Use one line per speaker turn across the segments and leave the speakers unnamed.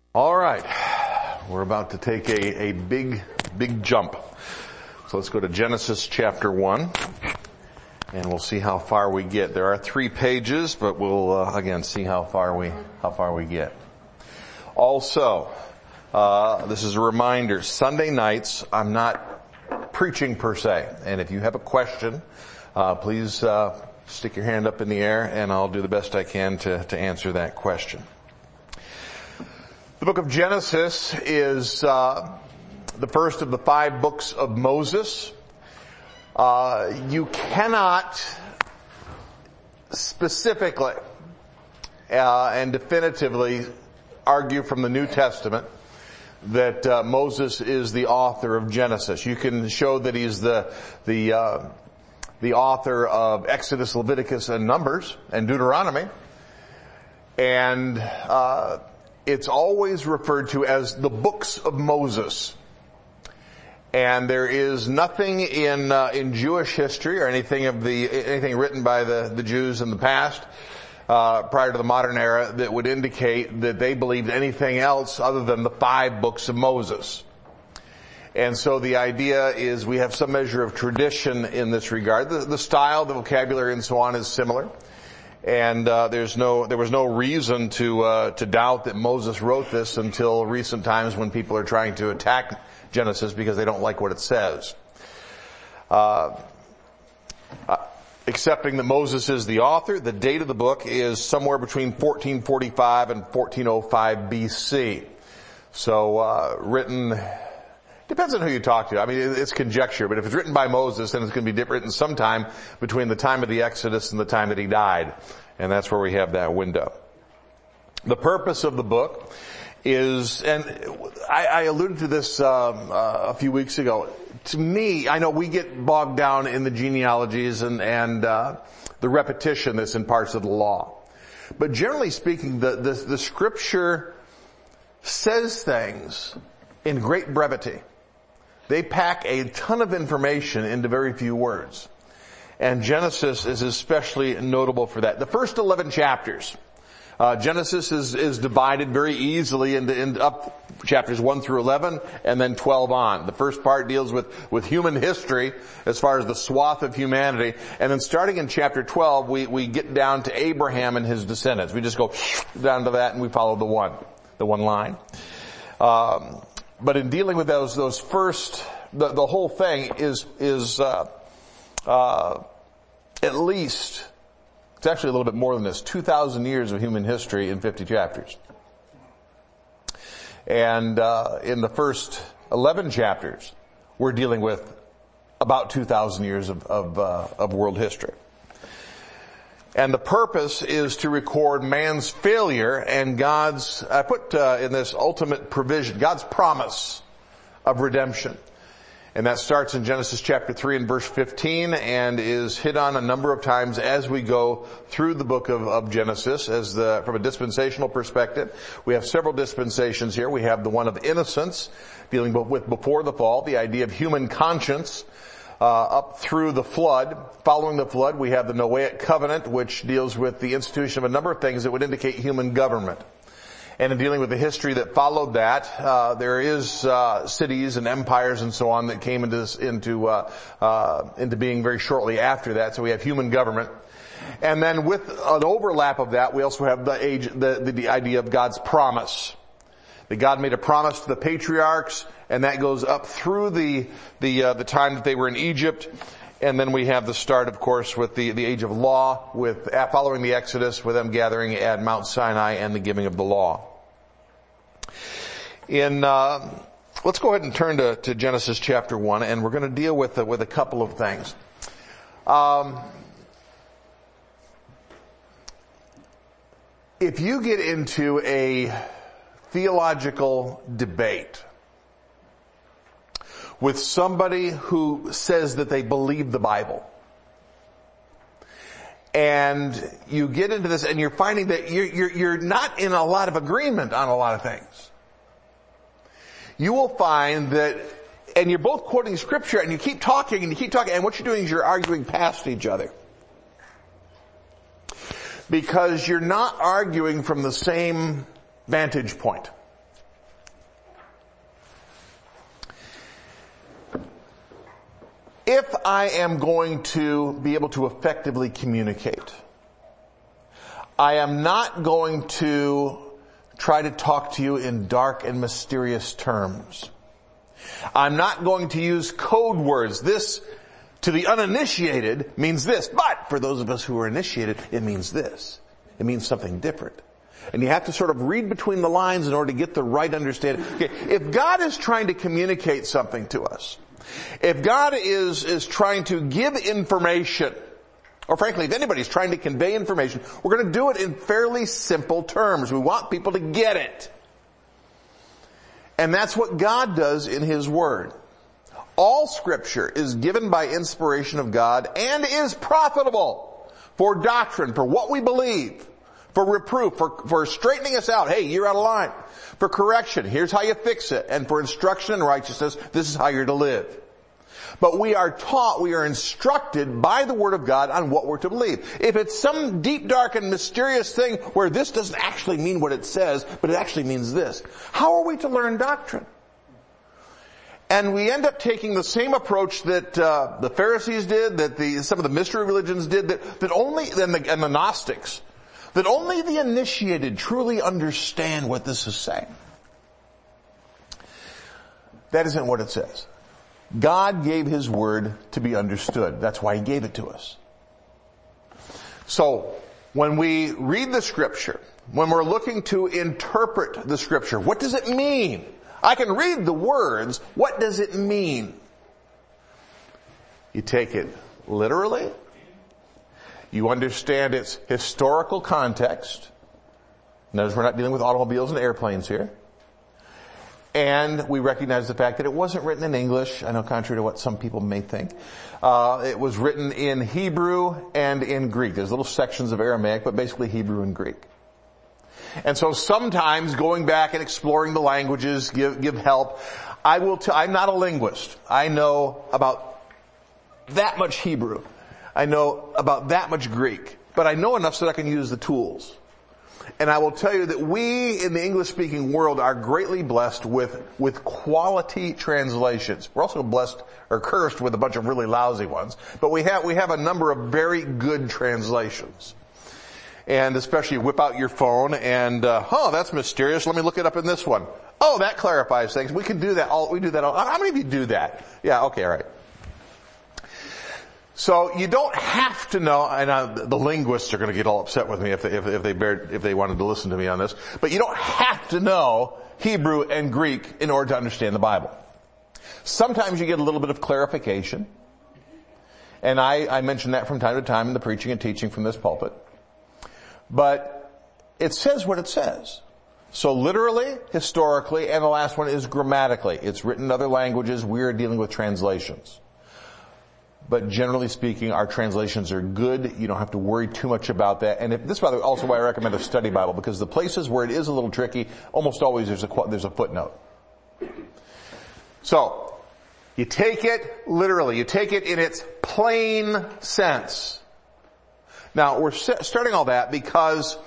All right, we're about to take a big jump. So let's go to Genesis chapter 1, and we'll see how far we get. There are 3 pages, but we'll again see how far we get. Also, this is a reminder: Sunday nights I'm not preaching per se, and if you have a question, please stick your hand up in the air, and I'll do the best I can to answer that question. The book of Genesis is the first of the 5 books of Moses. You cannot specifically and definitively argue from the New Testament that Moses is the author of Genesis. You can show that he's the author of Exodus, Leviticus, and Numbers, and Deuteronomy. And it's always referred to as the books of Moses. And there is nothing in Jewish history or anything written by the Jews in the past, prior to the modern era, that would indicate that they believed anything else other than the 5 books of Moses. And so the idea is we have some measure of tradition in this regard. The style, the vocabulary, and so on is similar. And there was no reason to doubt that Moses wrote this until recent times, when people are trying to attack Genesis because they don't like what it says. Accepting that Moses is the author, the date of the book is somewhere between 1445 and 1405 BC. So written, depends on who you talk to. I mean, it's conjecture, but if it's written by Moses, then it's going to be written sometime between the time of the Exodus and the time that he died. And that's where we have that window. The purpose of the book is, and I alluded to this a few weeks ago. To me, I know we get bogged down in the genealogies and the repetition that's in parts of the law. But generally speaking, the scripture says things in great brevity. They pack a ton of information into very few words. And Genesis is especially notable for that. The first 11 chapters, Genesis is divided very easily into up chapters 1 through 11 and then 12 on. The first part deals with human history as far as the swath of humanity. And then starting in chapter 12, we get down to Abraham and his descendants. We just go down to that and we follow the one line. But in dealing with those first, the whole thing is at least, it's actually a little bit more than this, 2,000 years of human history in 50 chapters. And in the first 11 chapters, we're dealing with about 2,000 years of world history. And the purpose is to record man's failure and God's, I put in this ultimate provision, God's promise of redemption. And that starts in Genesis chapter 3 and verse 15 and is hit on a number of times as we go through the book of Genesis. From a dispensational perspective, we have several dispensations here. We have the one of innocence, dealing with before the fall, the idea of human conscience, up through the flood. Following the flood, we have the Noahic covenant, which deals with the institution of a number of things that would indicate human government. And in dealing with the history that followed that, there is cities and empires and so on that came into being very shortly after that. So we have human government. And then with an overlap of that, we also have the idea of God's promise. That God made a promise to the patriarchs, and that goes up through the time that they were in Egypt. And then we have the start, of course, with the age of law, with following the Exodus, with them gathering at Mount Sinai and the giving of the law. Let's go ahead and turn to Genesis chapter 1, and we're going to deal with a couple of things. If you get into a theological debate with somebody who says that they believe the Bible, and you get into this and you're finding that you're not in a lot of agreement on a lot of things, you will find that, and you're both quoting scripture and you keep talking, and what you're doing is you're arguing past each other. Because you're not arguing from the same vantage point. If I am going to be able to effectively communicate, I am not going to try to talk to you in dark and mysterious terms. I'm not going to use code words. This, to the uninitiated, means this. But for those of us who are initiated, it means this. It means something different. And you have to sort of read between the lines in order to get the right understanding. Okay, if God is trying to communicate something to us, if God is trying to give information, or frankly, if anybody's trying to convey information, we're going to do it in fairly simple terms. We want people to get it. And that's what God does in His Word. All Scripture is given by inspiration of God and is profitable for doctrine, for what we believe, for reproof, for straightening us out. Hey, you're out of line. For correction, here's how you fix it. And for instruction in righteousness, this is how you're to live. But we are taught, we are instructed by the Word of God on what we're to believe. If it's some deep, dark, and mysterious thing where this doesn't actually mean what it says, but it actually means this, how are we to learn doctrine? And we end up taking the same approach that the Pharisees did, that some of the mystery religions did, that only, and the Gnostics, that only the initiated truly understand what this is saying. That isn't what it says. God gave His Word to be understood. That's why He gave it to us. So, when we read the Scripture, when we're looking to interpret the Scripture, what does it mean? I can read the words. What does it mean? You take it literally. You understand its historical context. Notice we're not dealing with automobiles and airplanes here. And we recognize the fact that it wasn't written in English. I know contrary to what some people may think. It was written in Hebrew and in Greek. There's little sections of Aramaic, but basically Hebrew and Greek. And so sometimes going back and exploring the languages give help. I'm not a linguist. I know about that much Hebrew. I know about that much Greek. But I know enough so that I can use the tools. And I will tell you that we in the English-speaking world are greatly blessed with quality translations. We're also blessed or cursed with a bunch of really lousy ones. But we have a number of very good translations. And especially whip out your phone and, that's mysterious. Let me look it up in this one. Oh, that clarifies things. We can do that. We do that all. How many of you do that? Yeah, okay, all right. So you don't have to know, and the linguists are going to get all upset with me if they wanted to listen to me on this, but you don't have to know Hebrew and Greek in order to understand the Bible. Sometimes you get a little bit of clarification, and I mention that from time to time in the preaching and teaching from this pulpit. But it says what it says. So literally, historically, and the last one is grammatically. It's written in other languages. We are dealing with translations. But generally speaking, our translations are good. You don't have to worry too much about that. And this is also why I recommend a study Bible, because the places where it is a little tricky, almost always there's a footnote. So, you take it literally. You take it in its plain sense. Now, we're starting all that because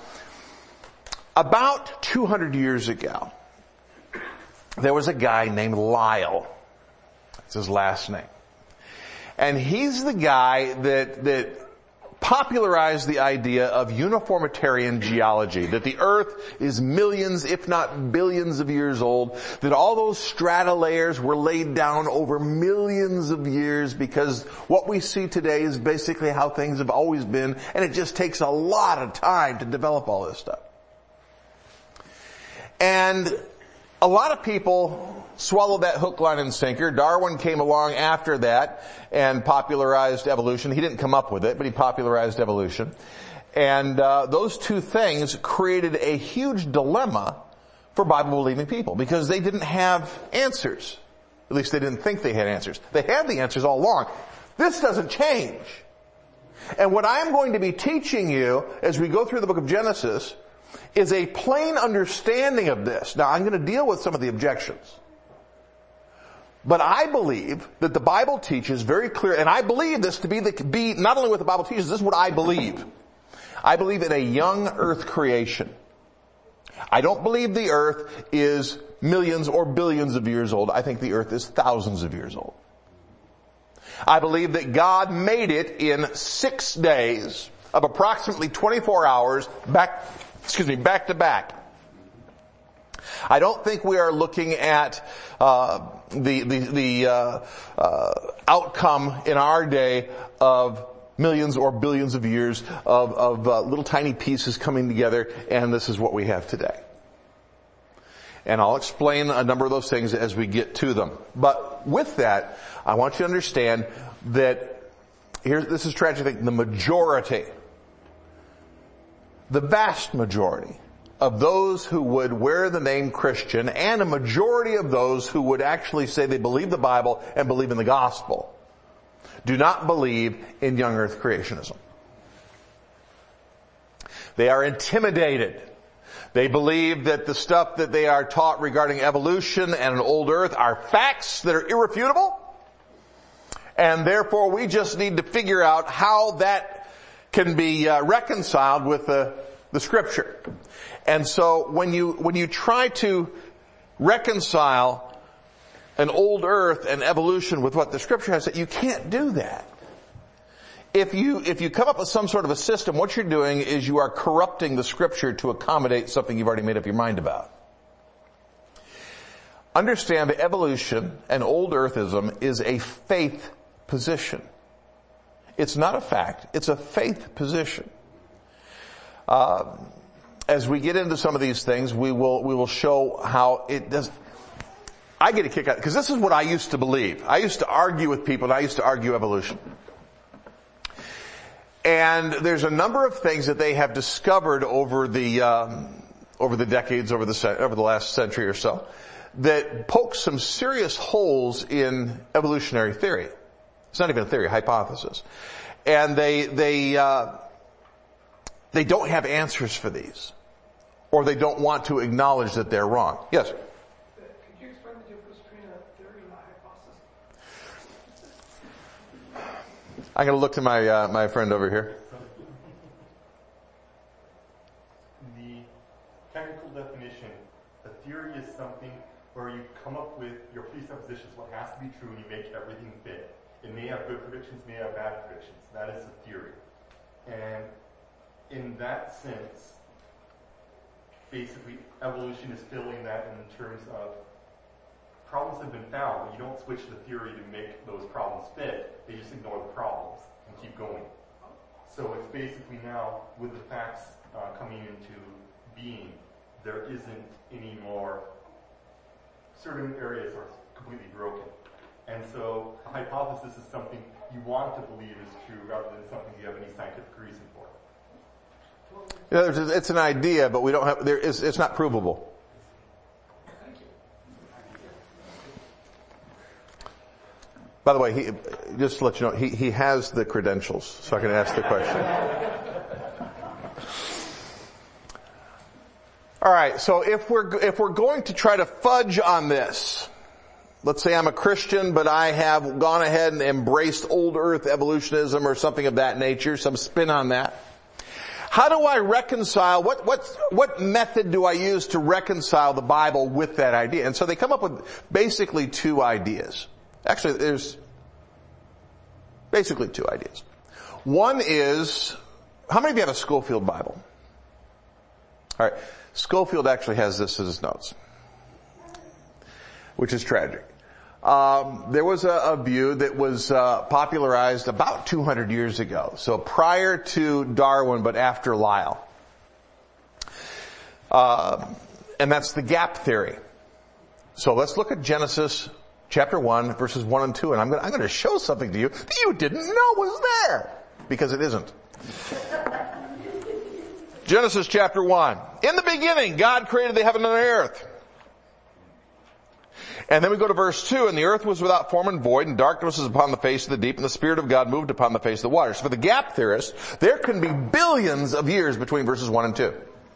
about 200 years ago, there was a guy named Lyell. That's his last name. And he's the guy that popularized the idea of uniformitarian geology, that the earth is millions, if not billions of years old, that all those strata layers were laid down over millions of years because what we see today is basically how things have always been, and it just takes a lot of time to develop all this stuff. And a lot of people swallowed that hook, line, and sinker. Darwin came along after that and popularized evolution. He didn't come up with it, but he popularized evolution. And those two things created a huge dilemma for Bible-believing people because they didn't have answers. At least they didn't think they had answers. They had the answers all along. This doesn't change. And what I'm going to be teaching you as we go through the book of Genesis is a plain understanding of this. Now, I'm going to deal with some of the objections. But I believe that the Bible teaches very clear, and I believe this to be not only what the Bible teaches, this is what I believe. I believe in a young earth creation. I don't believe the earth is millions or billions of years old. I think the earth is thousands of years old. I believe that God made it in 6 days of approximately 24 hours back to back. I don't think we are looking at the outcome in our day of millions or billions of years of little tiny pieces coming together, and this is what we have today. And I'll explain a number of those things as we get to them. But with that, I want you to understand that this is a tragic thing. The vast majority of those who would wear the name Christian, and a majority of those who would actually say they believe the Bible and believe in the gospel, do not believe in young earth creationism. They are intimidated. They believe that the stuff that they are taught regarding evolution and an old earth are facts that are irrefutable. And therefore we just need to figure out how that can be reconciled with the scripture. And so when you try to reconcile an old earth and evolution with what the scripture has said, you can't do that. If you come up with some sort of a system, what you're doing is you are corrupting the scripture to accommodate something you've already made up your mind about. Understand that evolution and old earthism is a faith position. It's not a fact. It's a faith position. As we get into some of these things, we will show how it does. I get a kick out because this is what I used to believe. I used to argue with people, and I used to argue evolution. And there's a number of things that they have discovered over the decades, over the last century or so, that poke some serious holes in evolutionary theory. It's not even a theory, a hypothesis. And they don't have answers for these. Or they don't want to acknowledge that they're wrong. Yes?
Could you explain the difference between a theory and a hypothesis?
I'm going to look to my friend over here.
The technical definition, a theory is something where you come up with your presuppositions, what has to be true, and you make everything fit. It may have good predictions, may have bad predictions. That is a theory. And in that sense, basically evolution is filling that in terms of problems have been found, but you don't switch the theory to make those problems fit. They just ignore the problems and keep going. So it's basically now, with the facts coming into being, there isn't any more, certain areas are completely broken. And so a hypothesis is something you want to believe is true rather than something you have any scientific reason for.
It's an idea, but we don't have. It's not provable. By the way, just to let you know, he has the credentials, so I can ask the question. All right. So if we're going to try to fudge on this, let's say I'm a Christian, but I have gone ahead and embraced old earth evolutionism or something of that nature, some spin on that. How do I reconcile, what method do I use to reconcile the Bible with that idea? And so they come up with basically two ideas. Actually, there's basically two ideas. One is, how many of you have a Schofield Bible? Alright, Schofield actually has this as his notes, which is tragic. There was a view that was popularized about 200 years ago. So prior to Darwin, but after Lyell. And that's the gap theory. So let's look at Genesis chapter 1, verses 1 and 2. And I'm going to show something to you that you didn't know was there. Because it isn't. Genesis chapter 1. In the beginning, God created the heaven and the earth. And then we go to verse 2, and the earth was without form and void, and darkness was upon the face of the deep, and the Spirit of God moved upon the face of the waters. So for the gap theorist, there can be billions of years between verses 1 and 2.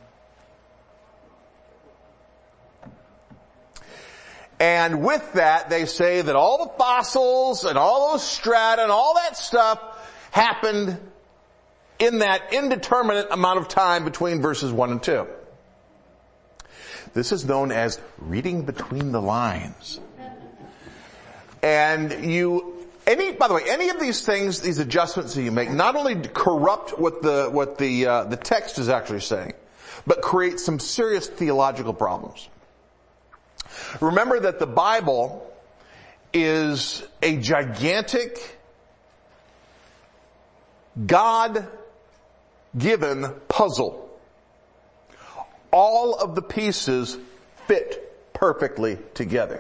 And with that, they say that all the fossils and all those strata and all that stuff happened in that indeterminate amount of time between verses 1 and 2. This is known as reading between the lines. And you By the way, any of these things, these adjustments that you make, not only corrupt what the text is actually saying, but create some serious theological problems. Remember that the Bible is a gigantic, God-given puzzle. All of the pieces fit perfectly together.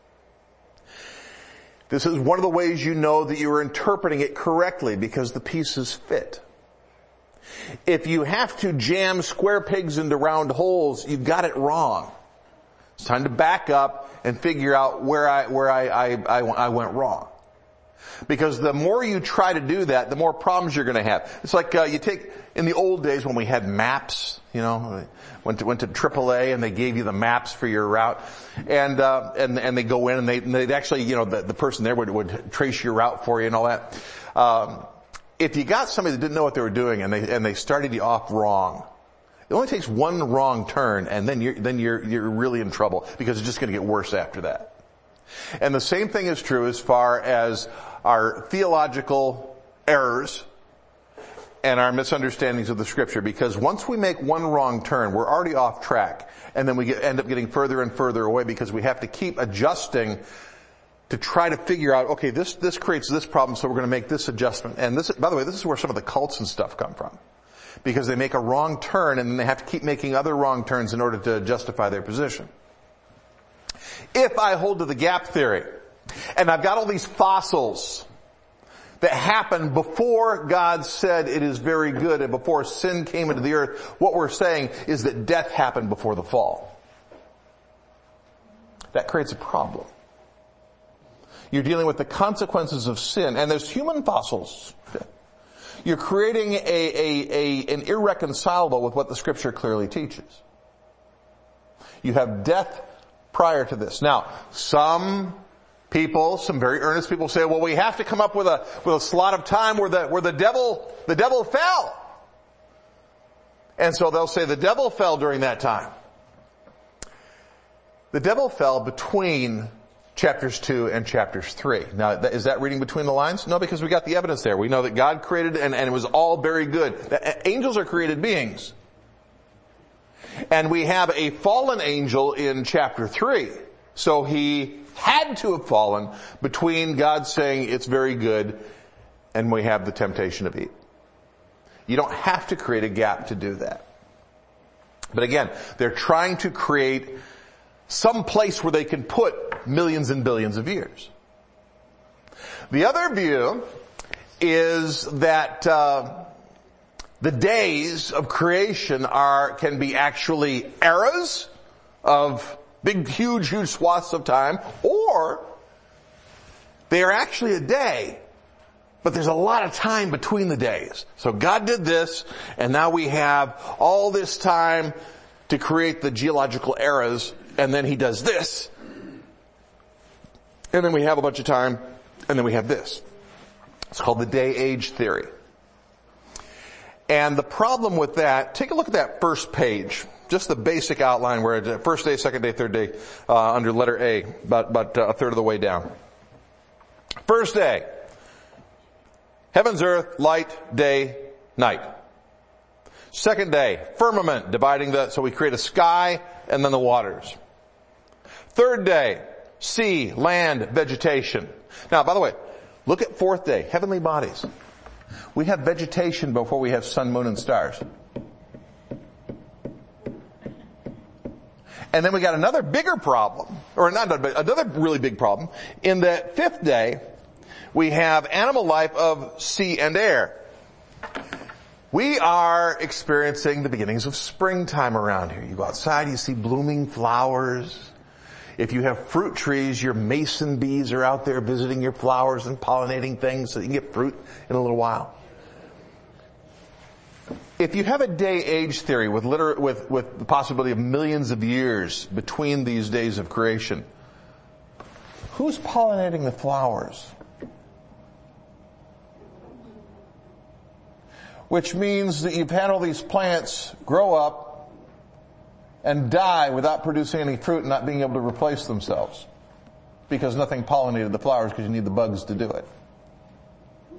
This is one of the ways you know that you are interpreting it correctly, because the pieces fit. If you have to jam square pegs into round holes, you've got it wrong. It's time to back up and figure out where I went wrong. Because the more you try to do that, the more problems you're going to have. It's like you take, in the old days when we had maps, went to AAA and they gave you the maps for your route, and they go in and they'd actually, the person there would trace your route for you and all that. If you got somebody that didn't know what they were doing and they started you off wrong, it only takes one wrong turn and then you're really in trouble, because it's just going to get worse after that. And the same thing is true as far as our theological errors and our misunderstandings of the Scripture, because once we make one wrong turn, we're already off track, and then we end up getting further and further away, because we have to keep adjusting to try to figure out, okay, this creates this problem, so we're going to make this adjustment. And this, by the way, this is where some of the cults and stuff come from, because they make a wrong turn and then they have to keep making other wrong turns in order to justify their position. If I hold to the gap theory, and I've got all these fossils that happened before God said it is very good and before sin came into the earth, what we're saying is that death happened before the fall. That creates a problem. You're dealing with the consequences of sin, and there's human fossils. You're creating an irreconcilable with what the Scripture clearly teaches. You have death prior to this. Now, some people, some very earnest people say, well, we have to come up with a slot of time where the devil fell. And so they'll say the devil fell during that time. The devil fell between chapters 2 and chapters 3. Now, is that reading between the lines? No, because we got the evidence there. We know that God created and it was all very good. Angels are created beings. And we have a fallen angel in chapter 3. So he had to have fallen between God saying it's very good and we have the temptation of Eve. You don't have to create a gap to do that. But again, they're trying to create some place where they can put millions and billions of years. The other view is that the days of creation can be actually eras of big, huge swaths of time, or they are actually a day, but there's a lot of time between the days. So God did this, and now we have all this time to create the geological eras, and then he does this, and then we have a bunch of time, and then we have this. It's called the day-age theory. And the problem with that, take a look at that first page, just the basic outline where it's first day, second day, third day, under letter A, about a third of the way down. First day, heavens, earth, light, day, night. Second day, firmament, so we create a sky and then the waters. Third day, sea, land, vegetation. Now, by the way, look at fourth day, heavenly bodies. We have vegetation before we have sun, moon, and stars. And then we got another bigger problem, or another really big problem. In the fifth day, we have animal life of sea and air. We are experiencing the beginnings of springtime around here. You go outside, you see blooming flowers. If you have fruit trees, your mason bees are out there visiting your flowers and pollinating things so you can get fruit in a little while. If you have a day-age theory with the possibility of millions of years between these days of creation, who's pollinating the flowers? Which means that you've had all these plants grow up and die without producing any fruit and not being able to replace themselves, because nothing pollinated the flowers because you need the bugs to do it.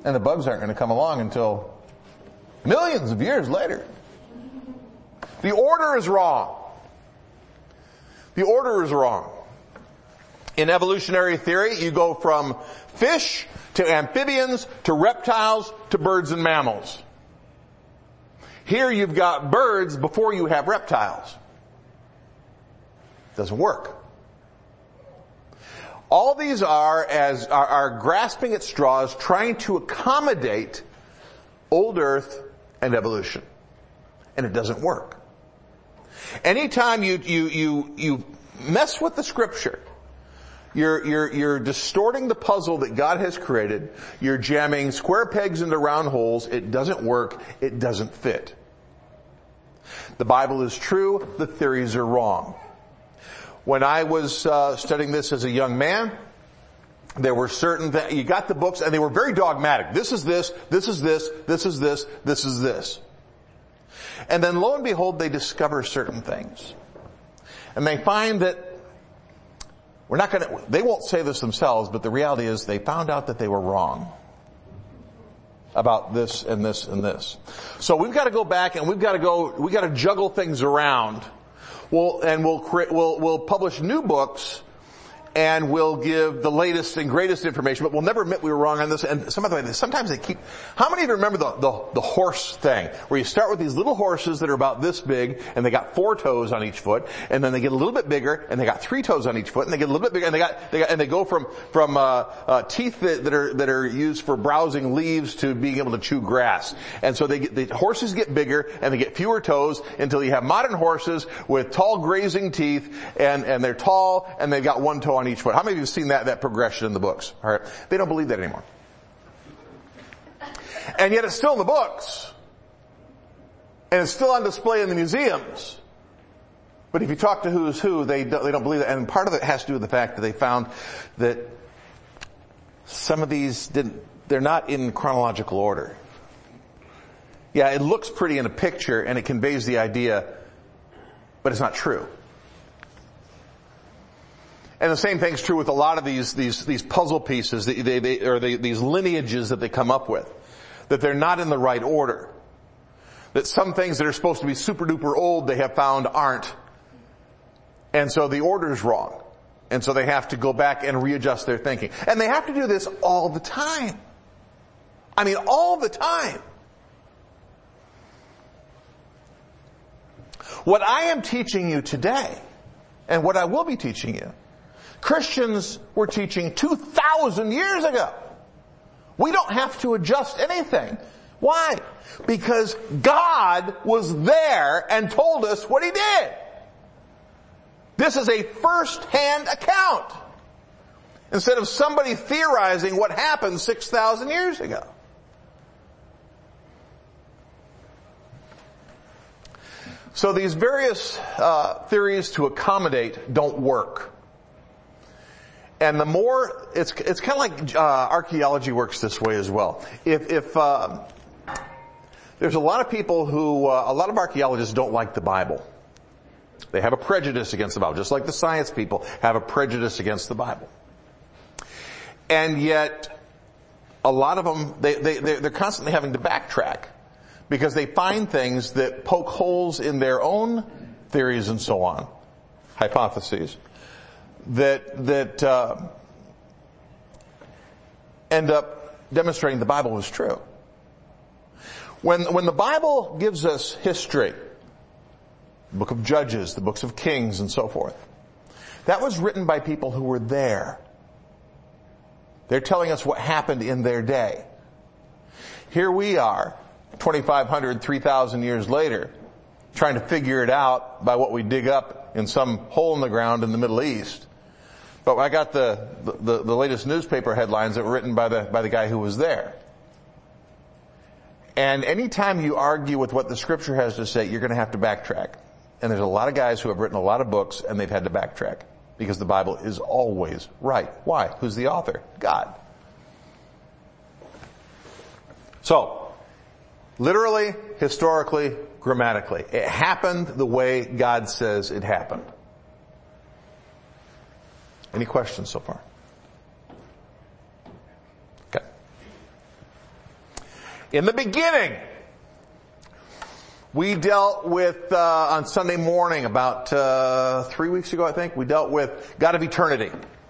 And the bugs aren't going to come along until millions of years later. The order is wrong. The order is wrong. In evolutionary theory, you go from fish to amphibians to reptiles to birds and mammals. Here you've got birds before you have reptiles. Doesn't work. All these are grasping at straws, trying to accommodate old Earth and evolution. And it doesn't work. Anytime you mess with the Scripture, you're distorting the puzzle that God has created. You're jamming square pegs into round holes. It doesn't work. It doesn't fit. The Bible is true. The theories are wrong. When I was studying this as a young man, there were certain that you got the books and they were very dogmatic. This is this, this is this, this is this, this is this. And then lo and behold, they discover certain things. And they find that they won't say this themselves, but the reality is they found out that they were wrong about this and this and this. So we've got to go back and we've got to juggle things around. We'll publish new books and we'll give the latest and greatest information, but we'll never admit we were wrong on this. And sometimes how many of you remember the horse thing? Where you start with these little horses that are about this big, and they got 4 toes on each foot, and then they get a little bit bigger, and they got 3 toes on each foot, and they get a little bit bigger, and they go from teeth that are used for browsing leaves to being able to chew grass. And so the horses get bigger, and they get fewer toes, until you have modern horses with tall grazing teeth, and they're tall, and they've got 1 toe on each foot. How many of you have seen that progression in the books? All right. They don't believe that anymore. And yet it's still in the books. And it's still on display in the museums. But if you talk to who's who, they don't believe that. And part of it has to do with the fact that they found that some of these they're not in chronological order. Yeah, it looks pretty in a picture and it conveys the idea, but it's not true. And the same thing's true with a lot of these puzzle pieces, these lineages that they come up with, that they're not in the right order. That some things that are supposed to be super duper old they have found aren't. And so the order's wrong. And so they have to go back and readjust their thinking. And they have to do this all the time. I mean, all the time. What I am teaching you today, and what I will be teaching you, Christians were teaching 2,000 years ago. We don't have to adjust anything. Why? Because God was there and told us what He did. This is a first-hand account, instead of somebody theorizing what happened 6,000 years ago. So these various theories to accommodate don't work. And the more, it's kind of like archaeology works this way as well. If there's a lot of people a lot of archaeologists don't like the Bible. They have a prejudice against the Bible, just like the science people have a prejudice against the Bible. And yet, a lot of them, they're constantly having to backtrack, because they find things that poke holes in their own theories and so on, hypotheses, that end up demonstrating the Bible was true. When the Bible gives us history, the book of Judges, the books of Kings, and so forth, that was written by people who were there. They're telling us what happened in their day. Here we are, 2,500, 3,000 years later, trying to figure it out by what we dig up in some hole in the ground in the Middle East. But I got the latest newspaper headlines that were written by the guy who was there. And anytime you argue with what the Scripture has to say, you're going to have to backtrack. And there's a lot of guys who have written a lot of books and they've had to backtrack, because the Bible is always right. Why? Who's the author? God. So, literally, historically, grammatically, it happened the way God says it happened. Any questions so far? Okay. In the beginning, we dealt with, on Sunday morning, about 3 weeks ago I think, we dealt with God of eternity.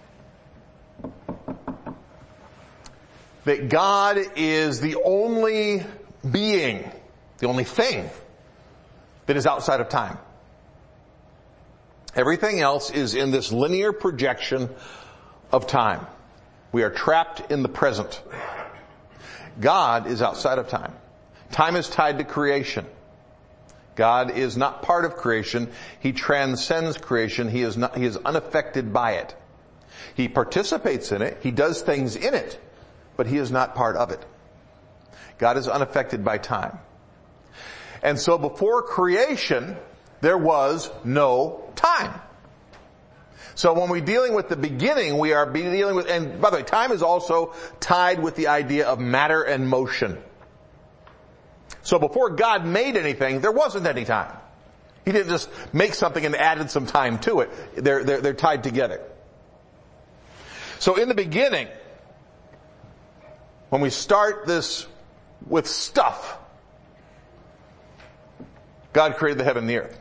That God is the only being, the only thing that is outside of time. Everything else is in this linear projection of time. We are trapped in the present. God is outside of time. Time is tied to creation. God is not part of creation. He transcends creation. He is unaffected by it. He participates in it. He does things in it, but he is not part of it. God is unaffected by time. And so before creation, there was no time. So when we're dealing with the beginning, we are dealing with, and by the way, time is also tied with the idea of matter and motion. So before God made anything, there wasn't any time. He didn't just make something and added some time to it. They're tied together. So in the beginning, when we start this with stuff, God created the heaven and the earth.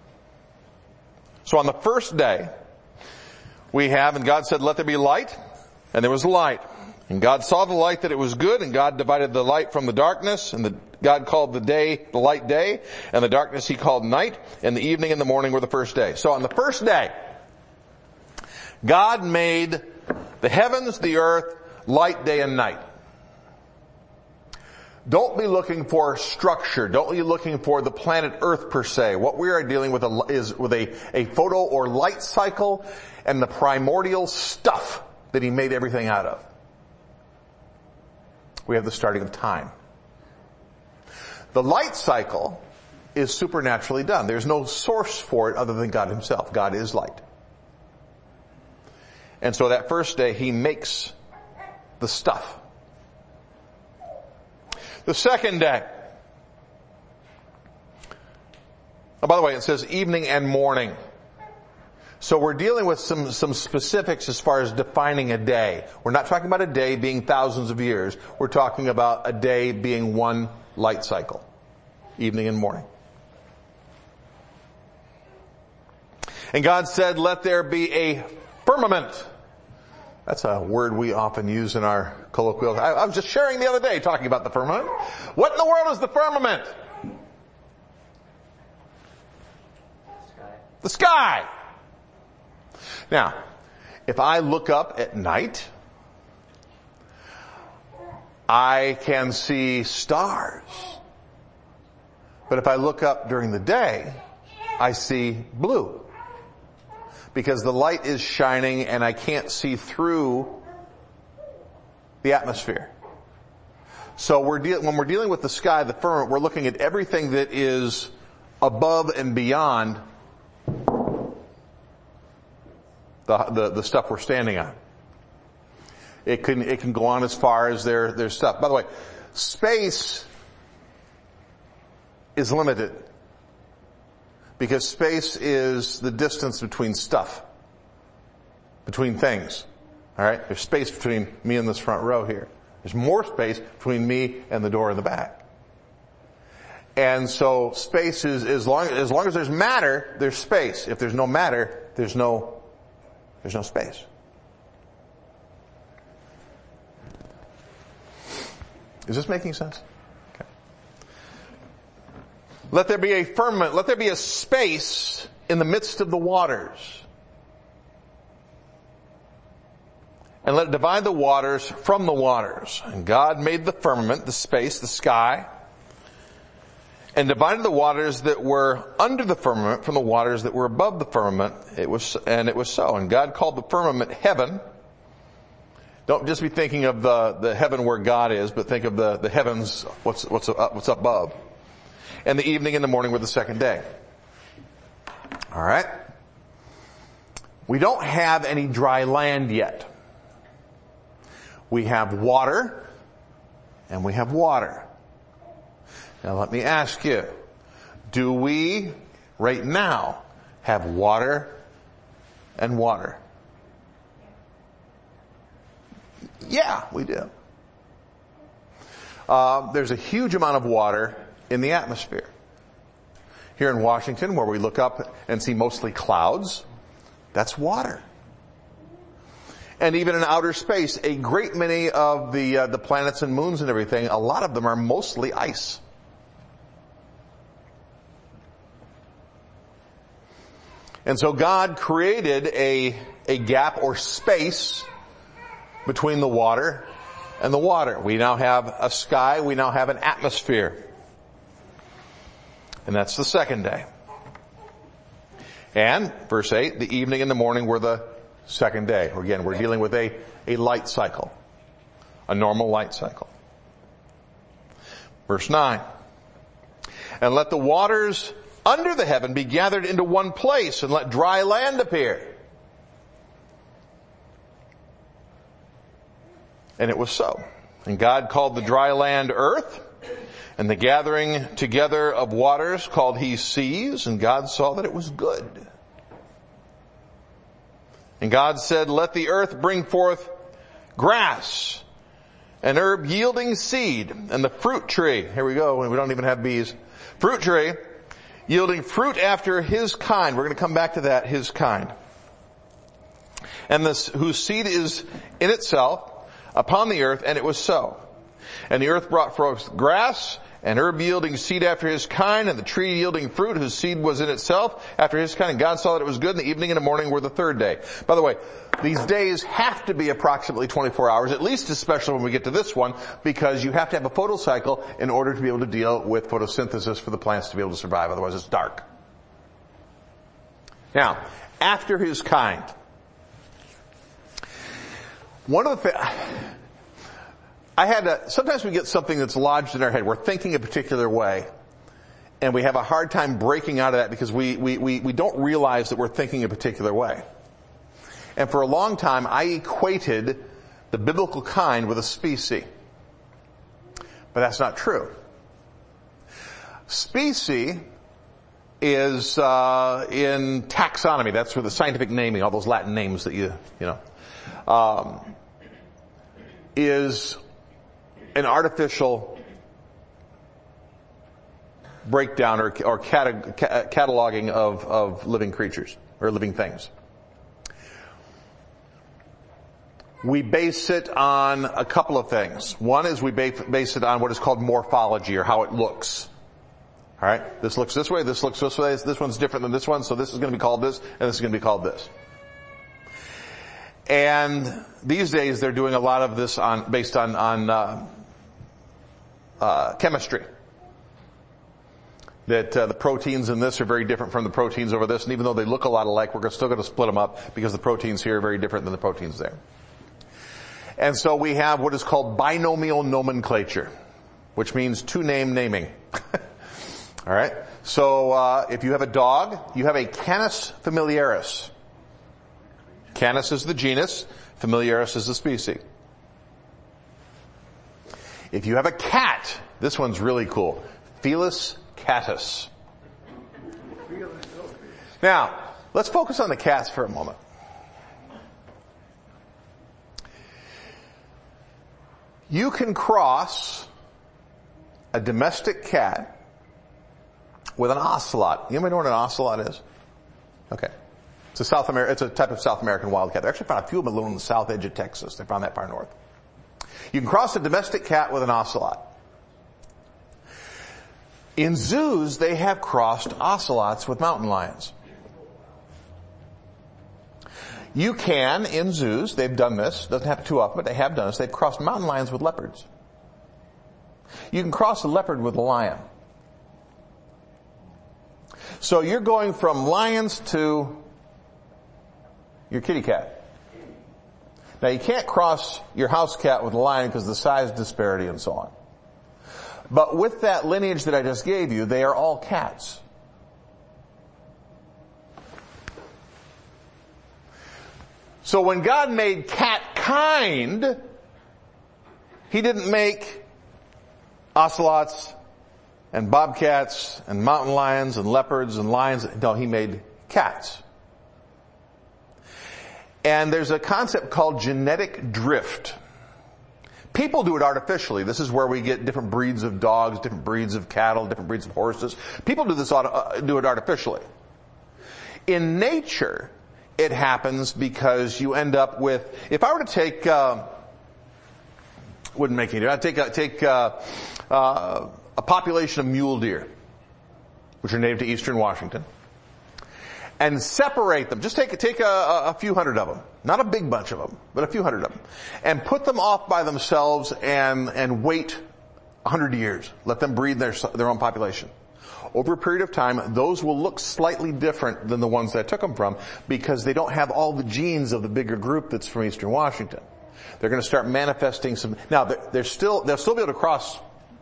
So on the first day, we have, and God said, let there be light, and there was light. And God saw the light that it was good, and God divided the light from the darkness, and God called the light day, and the darkness he called night, and the evening and the morning were the first day. So on the first day, God made the heavens, the earth, light, day, and night. Don't be looking for structure. Don't be looking for the planet Earth per se. What we are dealing with is with a photo or light cycle and the primordial stuff that he made everything out of. We have the starting of time. The light cycle is supernaturally done. There's no source for it other than God himself. God is light. And so that first day he makes the stuff. The second day. Oh, by the way, it says evening and morning. So we're dealing with some specifics as far as defining a day. We're not talking about a day being thousands of years. We're talking about a day being one light cycle. Evening and morning. And God said, let there be a firmament. That's a word we often use in our colloquial. I was just sharing the other day talking about the firmament. What in the world is the firmament? The sky. Now, if I look up at night, I can see stars. But if I look up during the day, I see blue. Because the light is shining and I can't see through the atmosphere. So when we're dealing with the sky, the firmament, we're looking at everything that is above and beyond the stuff we're standing on. It can go on as far as their stuff. By the way, space is limited. Because space is the distance between stuff. Between things. Alright? There's space between me and this front row here. There's more space between me and the door in the back. And so space is, as long as there's matter, there's space. If there's no matter, there's no space. Is this making sense? Okay. Let there be a firmament, let there be a space in the midst of the waters. And let it divide the waters from the waters. And God made the firmament, the space, the sky, and divided the waters that were under the firmament from the waters that were above the firmament. It was so. And God called the firmament heaven. Don't just be thinking of the heaven where God is, but think of the heavens, what's above. And the evening and the morning were the second day. Alright? We don't have any dry land yet. We have water, and we have water. Now let me ask you, do we, right now, have water and water? Yeah, we do. there's a huge amount of water in the atmosphere. Here in Washington, where we look up and see mostly clouds, that's water. And even in outer space, a great many of the planets and moons and everything, a lot of them are mostly ice. And so God created a gap or space between the water and the water. We now have a sky, we now have an atmosphere. And that's the second day. And, verse 8, the evening and the morning were the second day. Again, we're dealing with a light cycle. A normal light cycle. Verse 9. And let the waters under the heaven be gathered into one place, and let dry land appear. And it was so. And God called the dry land earth, and the gathering together of waters called he seas, and God saw that it was good. And God said, let the earth bring forth grass, and herb yielding seed, and the fruit tree. Here we go, we don't even have bees. Fruit tree, yielding fruit after his kind. We're going to come back to that, his kind. And this, whose seed is in itself upon the earth, and it was so. And the earth brought forth grass, and herb yielding seed after his kind, and the tree yielding fruit, whose seed was in itself after his kind. And God saw that it was good, and the evening and the morning were the third day. By the way, these days have to be approximately 24 hours, at least especially when we get to this one, because you have to have a photocycle in order to be able to deal with photosynthesis for the plants to be able to survive, otherwise it's dark. Now, after his kind. One of the sometimes we get something that's lodged in our head. We're thinking a particular way, and we have a hard time breaking out of that because we don't realize that we're thinking a particular way. And for a long time, I equated the biblical kind with a species. But that's not true. Species is in taxonomy. That's where the scientific naming, all those Latin names that you know, is an artificial breakdown or cataloging of living creatures or living things. We base it on a couple of things. One is we base it on what is called morphology, or how it looks. All right, this looks this way, this looks this way, this one's different than this one, so this is going to be called this, and this is going to be called this. And these days they're doing a lot of this based on chemistry. That the proteins in this are very different from the proteins over this, and even though they look a lot alike, we're still going to split them up because the proteins here are very different than the proteins there. And so we have what is called binomial nomenclature, which means two-name naming. All right. So if you have a dog, you have a Canis familiaris. Canis is the genus, familiaris is the species. If you have a cat, this one's really cool. Felis catus. Now, let's focus on the cats for a moment. You can cross a domestic cat with an ocelot. Anybody know what an ocelot is? Okay. It's a type of South American wildcat. They actually found a few of them on the south edge of Texas. They found that far north. You can cross a domestic cat with an ocelot. In zoos, they have crossed ocelots with mountain lions. You can, in zoos, they've done this, doesn't happen too often, but they have done this, they've crossed mountain lions with leopards. You can cross a leopard with a lion. So you're going from lions to your kitty cat. Now you can't cross your house cat with a lion because of the size disparity and so on. But with that lineage that I just gave you, they are all cats. So when God made catkind, He didn't make ocelots and bobcats and mountain lions and leopards and lions. No, He made cats. And there's a concept called genetic drift. People do it artificially. This is where we get different breeds of dogs, different breeds of cattle, different breeds of horses. People do it artificially. In nature, it happens because you end up with, if I were to take, wouldn't make any difference, I'd take a population of mule deer, which are native to eastern Washington, and separate them. Just take a few hundred of them. Not a big bunch of them, but a few hundred of them. And put them off by themselves and wait 100 years. Let them breed their own population. Over a period of time, those will look slightly different than the ones that I took them from because they don't have all the genes of the bigger group that's from eastern Washington. They're going to start manifesting some, now they'll still be able to cross,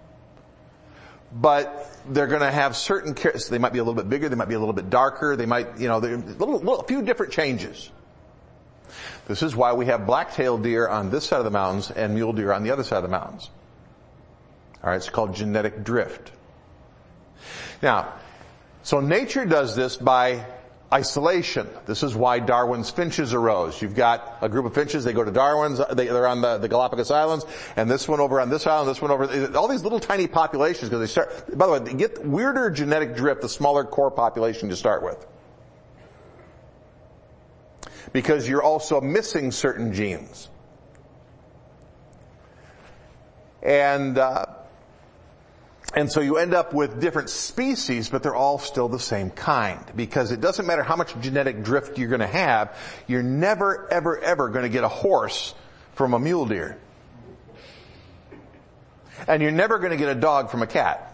but they're going to have certain, they might be a little bit bigger, they might be a little bit darker, they might, a few different changes. This is why we have black-tailed deer on this side of the mountains and mule deer on the other side of the mountains. Alright, it's called genetic drift. Now, so nature does this by isolation. This is why Darwin's finches arose. You've got a group of finches, they go to Darwin's, they're on the Galapagos Islands, and this one over on this island, this one over, all these little tiny populations, because they start, by the way, they get weirder genetic drift the smaller core population to start with. Because you're also missing certain genes. And so you end up with different species, but they're all still the same kind. Because it doesn't matter how much genetic drift you're going to have, you're never, ever, ever going to get a horse from a mule deer. And you're never going to get a dog from a cat.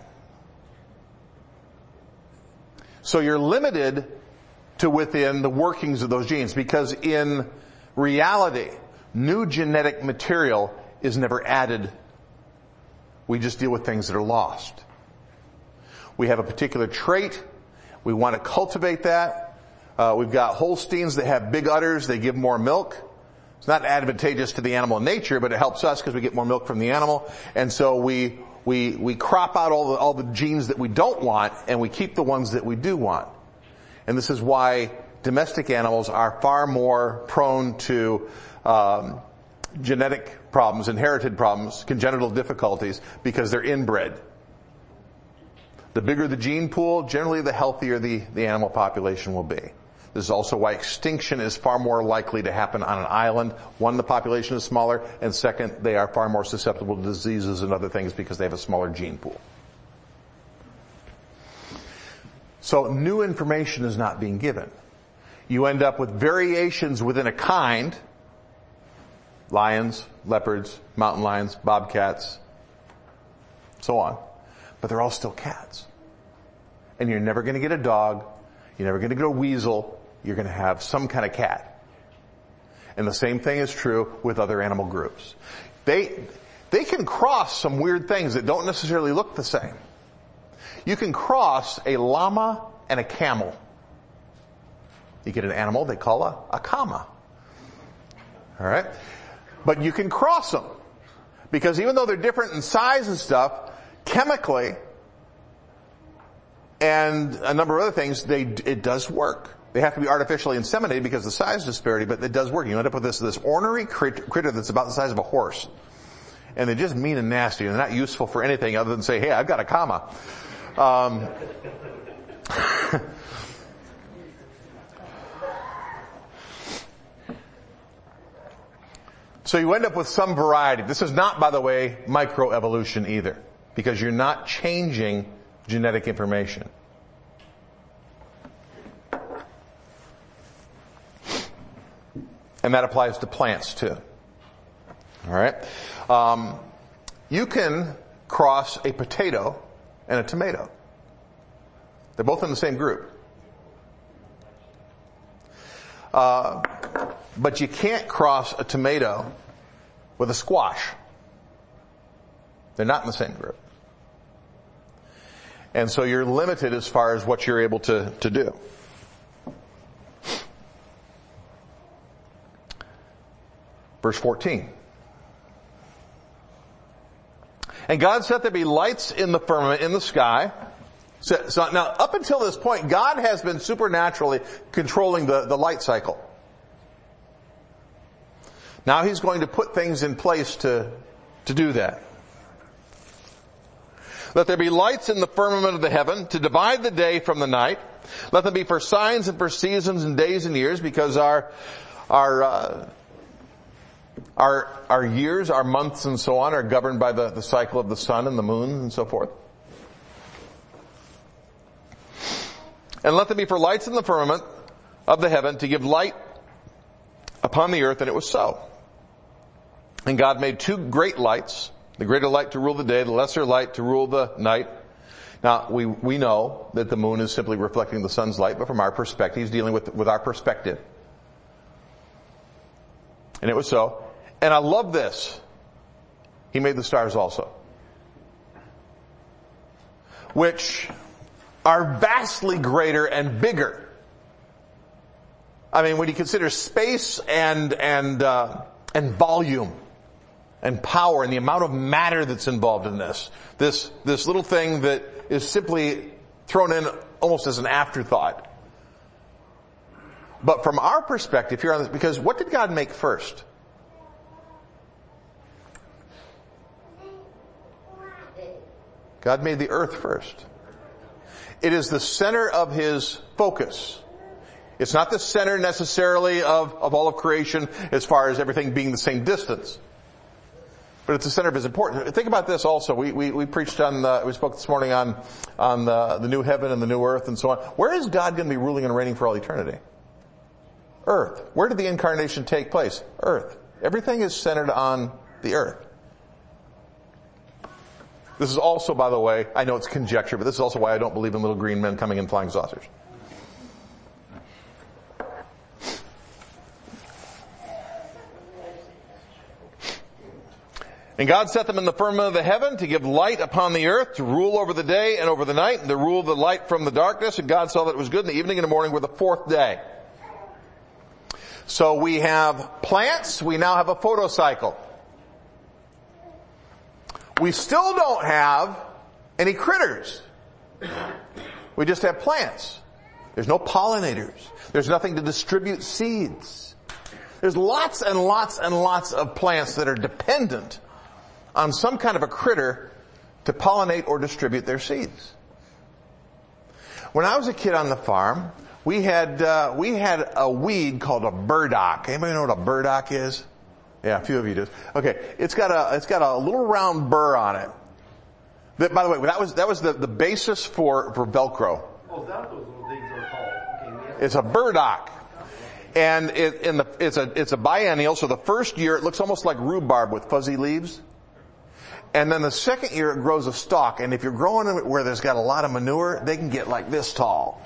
So you're limited to within the workings of those genes, because in reality, new genetic material is never added. We just deal with things that are lost. We have a particular trait. We want to cultivate that. We've got Holsteins that have big udders. They give more milk. It's not advantageous to the animal in nature, but it helps us because we get more milk from the animal. And so we crop out all the genes that we don't want, and we keep the ones that we do want. And this is why domestic animals are far more prone to genetic problems, inherited problems, congenital difficulties, because they're inbred. The bigger the gene pool, generally the healthier the animal population will be. This is also why extinction is far more likely to happen on an island. One, the population is smaller, and second, they are far more susceptible to diseases and other things because they have a smaller gene pool. So new information is not being given. You end up with variations within a kind, lions, leopards, mountain lions, bobcats, so on. But they're all still cats. And you're never going to get a dog, you're never going to get a weasel, you're going to have some kind of cat. And the same thing is true with other animal groups. They can cross some weird things that don't necessarily look the same. You can cross a llama and a camel. You get an animal they call a kama. Alright? But you can cross them. Because even though they're different in size and stuff, chemically, and a number of other things, it does work. They have to be artificially inseminated because of the size disparity, but it does work. You end up with this ornery critter that's about the size of a horse. And they're just mean and nasty, and they're not useful for anything other than say, hey, I've got a kama. So you end up with some variety. This is not, by the way, microevolution either, because you're not changing genetic information. And that applies to plants too. Alright? You can cross a potato and a tomato. They're both in the same group. But you can't cross a tomato with a squash. They're not in the same group. And so you're limited as far as what you're able to do. Verse 14. And God said there be lights in the firmament, in the sky. So now, up until this point, God has been supernaturally controlling the light cycle. Now He's going to put things in place to to do that. Let there be lights in the firmament of the heaven to divide the day from the night. Let them be for signs and for seasons and days and years, because our years, our months and so on are governed by the cycle of the sun and the moon and so forth. And let them be for lights in the firmament of the heaven to give light upon the earth, and it was so. And God made two great lights, the greater light to rule the day, the lesser light to rule the night. Now, we know that the moon is simply reflecting the sun's light, but from our perspective, he's dealing with our perspective. And it was so. And I love this. He made the stars also, which are vastly greater and bigger. I mean, when you consider space and volume and power and the amount of matter that's involved in this little thing that is simply thrown in almost as an afterthought. But from our perspective here on this, because what did God make first? God made the earth first. It is the center of his focus. It's not the center necessarily of all of creation as far as everything being the same distance. But it's the center of his importance. Think about this also. We preached we spoke this morning on the new heaven and the new earth and so on. Where is God going to be ruling and reigning for all eternity? Earth. Where did the incarnation take place? Earth. Everything is centered on the earth. This is also, by the way, I know it's conjecture, but this is also why I don't believe in little green men coming in flying saucers. And God set them in the firmament of the heaven to give light upon the earth, to rule over the day and over the night, and to rule the light from the darkness. And God saw that it was good. And the evening and the morning were the fourth day. So we have plants. We now have a photocycle. We still don't have any critters. We just have plants. There's no pollinators. There's nothing to distribute seeds. There's lots and lots and lots of plants that are dependent on some kind of a critter to pollinate or distribute their seeds. When I was a kid on the farm, we had a weed called a burdock. Anybody know what a burdock is? Yeah, a few of you do. Okay, it's got a little round burr on it. That, by the way, that was the basis for Velcro.
Oh, is that what those little things are called? Okay,
it's a burdock. And it's a biennial, so the first year it looks almost like rhubarb with fuzzy leaves. And then the second year it grows a stalk, and if you're growing it where there's got a lot of manure, they can get like this tall.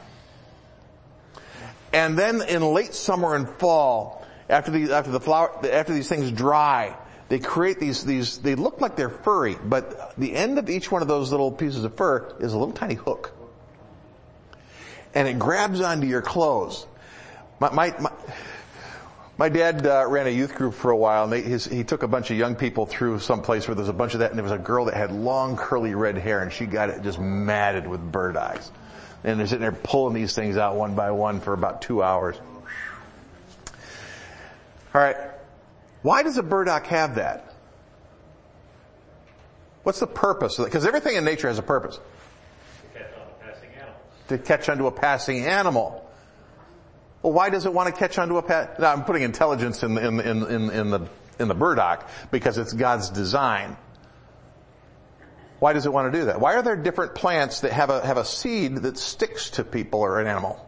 And then in late summer and fall, after these things dry, they create these, they look like they're furry, but the end of each one of those little pieces of fur is a little tiny hook. And it grabs onto your clothes. My dad ran a youth group for a while, and he took a bunch of young people through some place where there's a bunch of that, and there was a girl that had long curly red hair, and she got it just matted with burdocks. And they're sitting there pulling these things out one by one for about 2 hours. All right. Why does a burdock have that? What's the purpose of it? Because everything in nature has a purpose. To catch onto a passing animal. Well, why does it want to catch onto a Now, I'm putting intelligence in the burdock because it's God's design. Why does it want to do that? Why are there different plants that have a seed that sticks to people or an animal?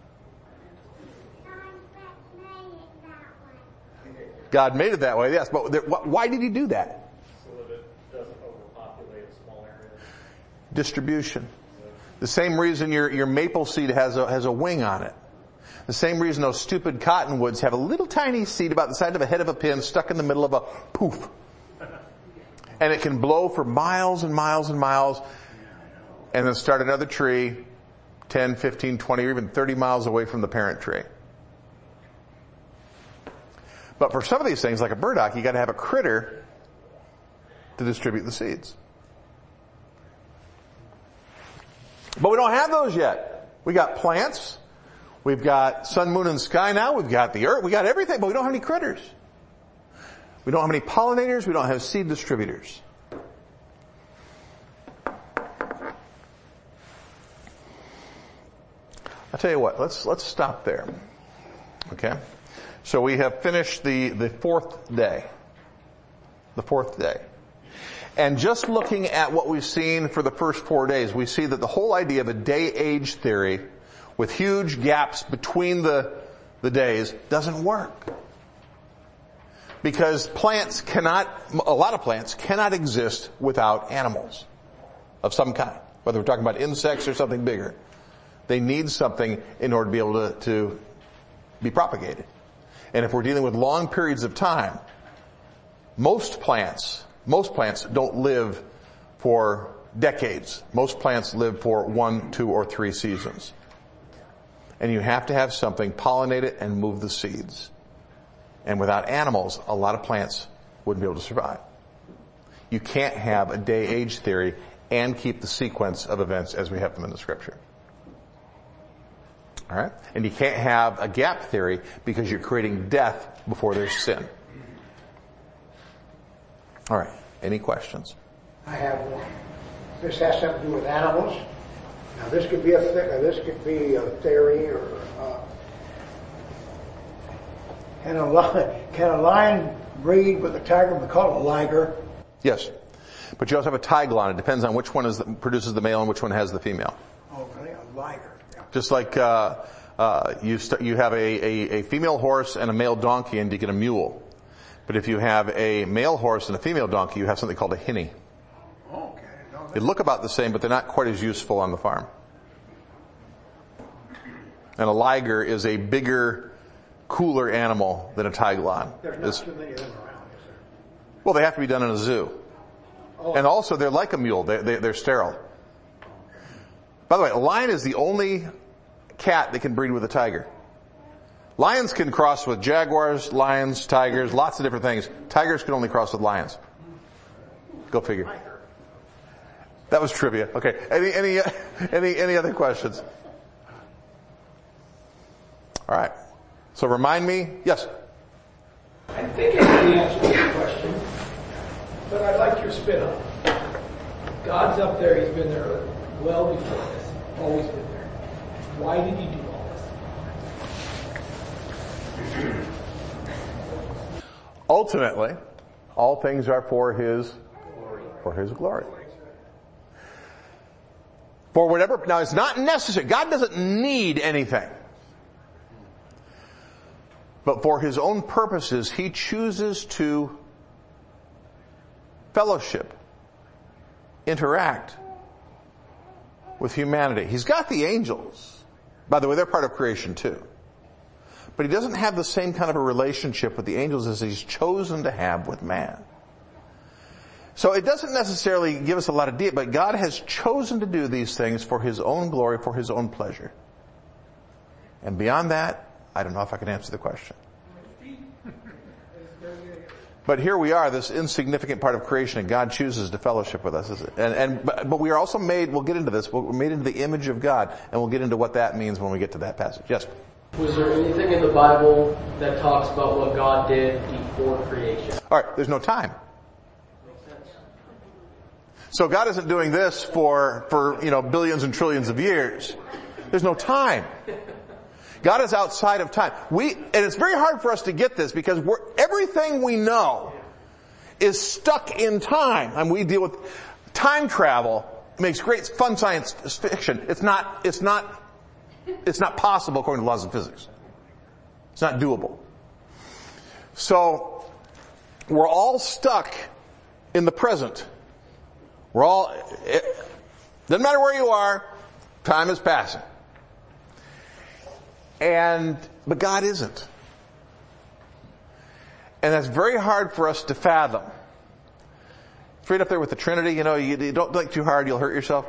God made it that way, yes, but why did he do that?
So that it doesn't overpopulate a small area.
Distribution. The same reason your maple seed has a wing on it. The same reason those stupid cottonwoods have a little tiny seed about the size of a head of a pin stuck in the middle of a poof. And it can blow for miles and miles and miles and then start another tree 10, 15, 20, or even 30 miles away from the parent tree. But for some of these things, like a burdock, you got to have a critter to distribute the seeds. But we don't have those yet. We got plants. We've got sun, moon, and sky now. We've got the earth. We got everything, but we don't have any critters. We don't have any pollinators. We don't have seed distributors. I'll tell you what, let's stop there. Okay? So we have finished the fourth day. The fourth day. And just looking at what we've seen for the first 4 days, we see that the whole idea of a day-age theory with huge gaps between the days doesn't work. Because a lot of plants cannot exist without animals of some kind. Whether we're talking about insects or something bigger. They need something in order to be able to be propagated. And if we're dealing with long periods of time, most plants don't live for decades. Most plants live for 1, 2, or 3 seasons. And you have to have something pollinate it and move the seeds. And without animals, a lot of plants wouldn't be able to survive. You can't have a day-age theory and keep the sequence of events as we have them in the scripture. All right? And you can't have a gap theory because you're creating death before there's sin. All right. Any questions?
I have one. This has something to do with animals. Now, this could be a theory, or can a lion breed with a tiger? We call it a liger.
Yes, but you also have a tiglon. It depends on which one produces the male and which one has the female.
Oh, really? A liger. Yeah.
Just like you have a female horse and a male donkey, and you get a mule. But if you have a male horse and a female donkey, you have something called a hinny.
Oh, okay. No,
They look about the same, but they're not quite as useful on the farm. And a liger is a bigger, cooler animal than a tiglon.
There's not too many of them around, is there?
Well, they have to be done in a zoo.
Oh.
And also, they're like a mule. They're sterile. By the way, a lion is the only cat that can breed with a tiger. Lions can cross with jaguars, lions, tigers, lots of different things. Tigers can only cross with lions. Go figure. That was trivia. Okay. Any other questions? All right. So remind me. Yes.
I think I know the answer to the question, but I'd like your spin on it. God's up there. He's been there well before this. Always been there. Why did he do all this?
Ultimately, all things are for His glory. For whatever, now it's not necessary. God doesn't need anything. But for His own purposes, He chooses to fellowship, interact with humanity. He's got the angels. By the way, they're part of creation too. But He doesn't have the same kind of a relationship with the angels as He's chosen to have with man. So it doesn't necessarily give us a lot of detail, but God has chosen to do these things for His own glory, for His own pleasure. And beyond that, I don't know if I can answer the question. But here we are, this insignificant part of creation, and God chooses to fellowship with us. But we are also made, we'll get into this, we're made into the image of God, and we'll get into what that means when we get to that passage. Yes?
Was there anything in the Bible that talks about what God did before creation?
All right, there's no time.
Makes sense.
So God isn't doing this for billions and trillions of years. There's no time. God is outside of time. And it's very hard for us to get this because everything we know is stuck in time. And we deal with time travel. Makes great fun science fiction. It's not possible according to laws of physics. It's not doable. So we're all stuck in the present. Doesn't matter where you are, time is passing. But God isn't. And that's very hard for us to fathom. It's right up there with the Trinity, you don't think too hard, you'll hurt yourself.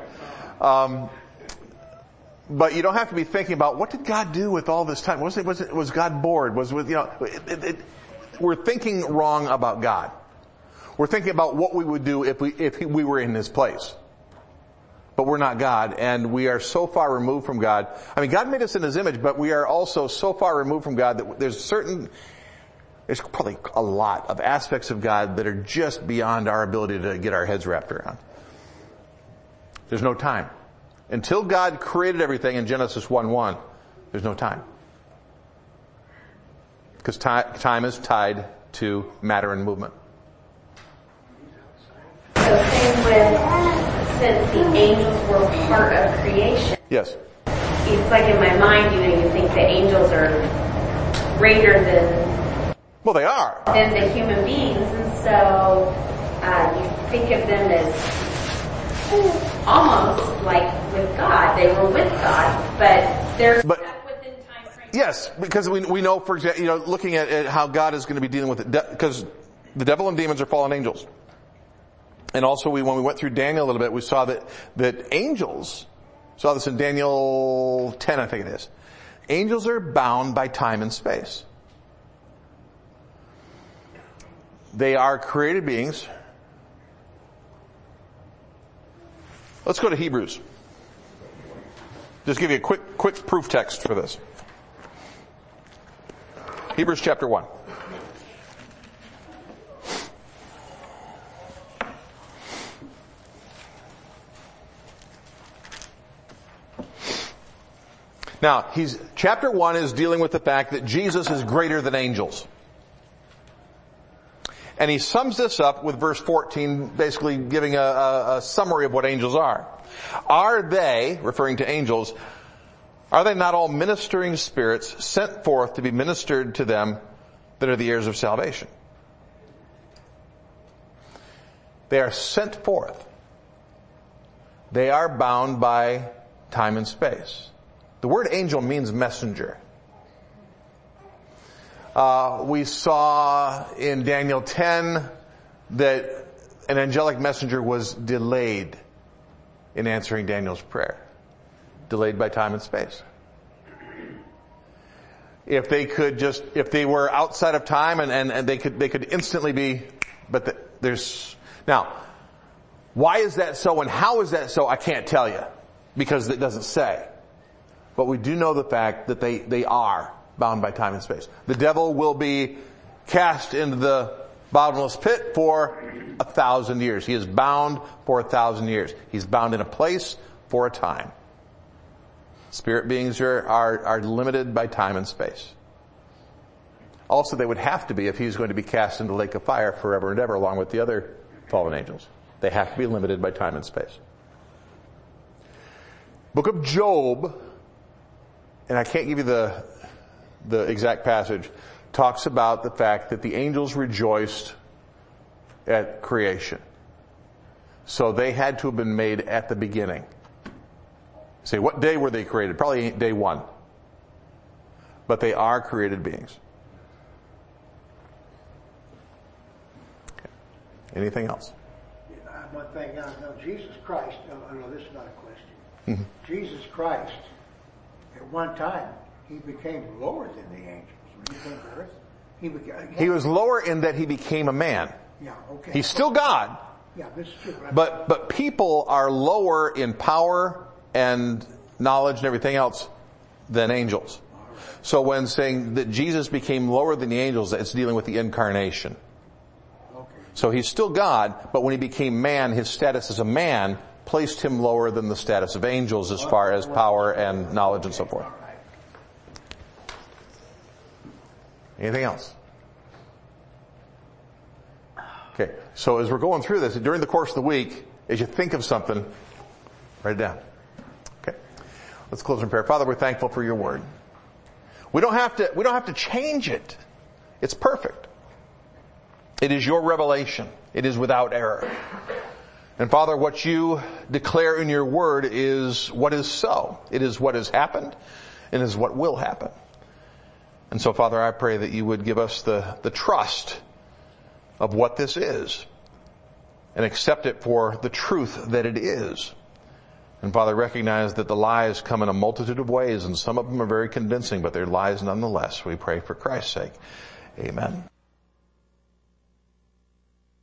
But you don't have to be thinking about, what did God do with all this time? Was God bored? We're thinking wrong about God. We're thinking about what we would do if we were in His place. But we're not God, and we are so far removed from God. I mean, God made us in His image, but we are also so far removed from God that there's There's probably a lot of aspects of God that are just beyond our ability to get our heads wrapped around. There's no time. Until God created everything in Genesis 1:1, there's no time. Because time is tied to matter and movement.
So same with, since the angels were part of creation.
Yes.
It's like in my mind, you think the angels are greater
Well, they are.
than the human beings, and so you think of them as almost like with God. They were with God, but they're stuck within time frame.
Yes, because we know, for example, looking at how God is going to be dealing with it, because the devil and demons are fallen angels. And also when we went through Daniel a little bit, we saw that angels, saw this in Daniel 10, I think it is. Angels are bound by time and space. They are created beings. Let's go to Hebrews. Just give you a quick proof text for this. Hebrews chapter 1. Now, chapter 1 is dealing with the fact that Jesus is greater than angels. And he sums this up with verse 14, basically giving a summary of what angels are. Are they, referring to angels, are they not all ministering spirits sent forth to be ministered to them that are the heirs of salvation? They are sent forth. They are bound by time and space. The word angel means messenger. We saw in Daniel 10 that an angelic messenger was delayed in answering Daniel's prayer. Delayed by time and space. If they were outside of time and they could instantly be, now, why is that so and how is that so? I can't tell you because it doesn't say. But we do know the fact that they are bound by time and space. The devil will be cast into the bottomless pit for 1,000 years. He is bound for 1,000 years. He's bound in a place for a time. Spirit beings are limited by time and space. Also, they would have to be if he's going to be cast into the lake of fire forever and ever along with the other fallen angels. They have to be limited by time and space. Book of Job, and I can't give you the exact passage, talks about the fact that the angels rejoiced at creation. So they had to have been made at the beginning. Say, what day were they created? Probably day 1. But they are created beings. Okay. Anything else?
One thing, now Jesus Christ, no, this is not a question.
Mm-hmm.
Jesus Christ, at one time, he became lower than the angels. When he came to earth,
he was lower in that he became a man.
Yeah, okay.
He's still God.
Yeah, this is true.
But people are lower in power and knowledge and everything else than angels. So when saying that Jesus became lower than the angels, it's dealing with the incarnation.
Okay.
So he's still God, but when he became man, his status as a man placed him lower than the status of angels as far as power and knowledge and so forth. Anything else? Okay, so as we're going through this, during the course of the week, as you think of something, write it down. Okay, let's close in prayer. Father, we're thankful for your word. We don't have to change it. It's perfect. It is your revelation. It is without error. And Father, what you declare in your word is what is so. It is what has happened and is what will happen. And so, Father, I pray that you would give us the trust of what this is and accept it for the truth that it is. And Father, recognize that the lies come in a multitude of ways and some of them are very convincing, but they're lies nonetheless. We pray for Christ's sake. Amen.